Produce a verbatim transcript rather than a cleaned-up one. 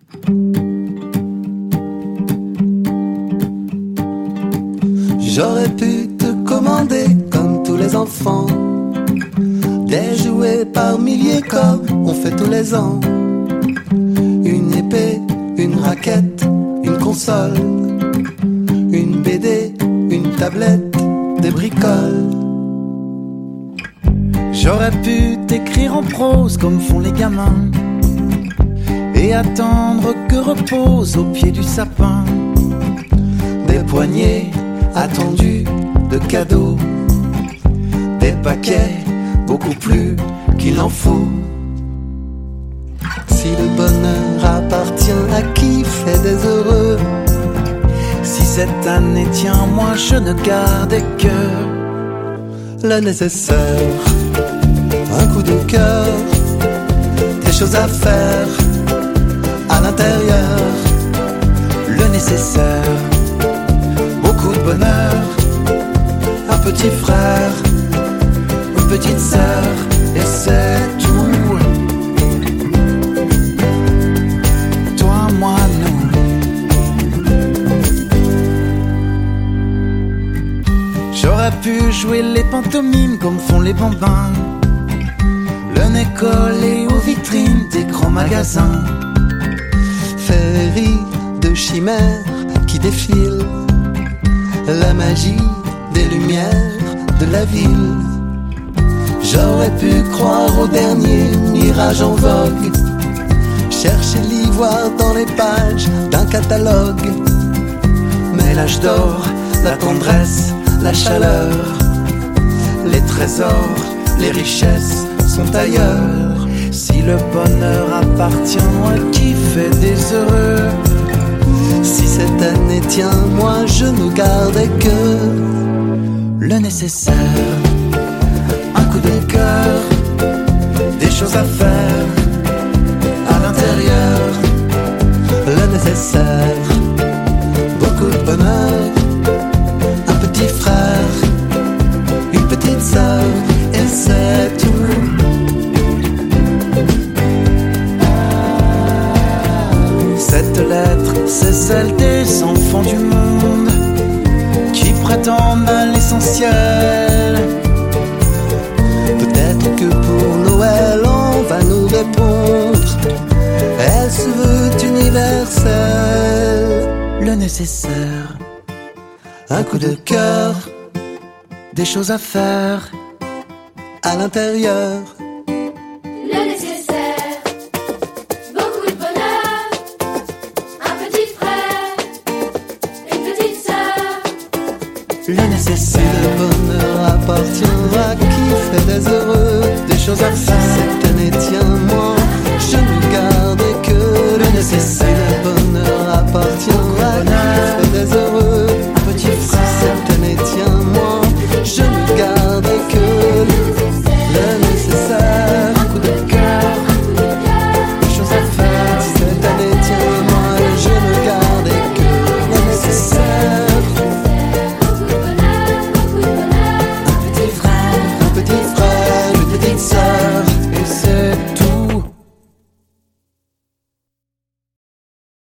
J'aurais pu te commander, comme tous les enfants, des jouets par milliers comme on fait tous les ans. Une épée, une raquette, une console, une B D, une tablette, des bricoles. J'aurais pu t'écrire en prose comme font les gamins et attendre que repose au pied du sapin des poignées attendues de cadeaux, des paquets beaucoup plus qu'il en faut. Si le bonheur appartient à qui fait des heureux, si cette année tient, moi je ne gardais que le nécessaire, un coup de cœur, des choses à faire à l'intérieur, le nécessaire, beaucoup de bonheur, un petit frère, une petite sœur, et c'est tout. Toi, moi, nous. J'aurais pu jouer les pantomimes comme font les bambins, le nez collé aux vitrines des grands magasins, féerie de chimères qui défilent, la magie des lumières de la ville. J'aurais pu croire au dernier mirage en vogue, chercher l'ivoire dans les pages d'un catalogue. Mais l'âge d'or, la tendresse, la chaleur, les trésors, les richesses sont ailleurs. Si le bonheur appartient à qui fait des heureux, si cette année tient, moi je ne gardais que le nécessaire, un coup de cœur, des choses à faire à l'intérieur, le nécessaire, beaucoup de bonheur, un petit frère, une petite sœur, et c'est tout. Cette lettre, c'est celle des enfants du monde qui prétendent à l'essentiel. Peut-être que pour Noël on va nous répondre, est-ce vœu universel, le nécessaire, un coup de cœur, des choses à faire à l'intérieur. Le nécessaire, si le bonheur appartient à qui fait des heureux, des choses à faire, si cette année tient,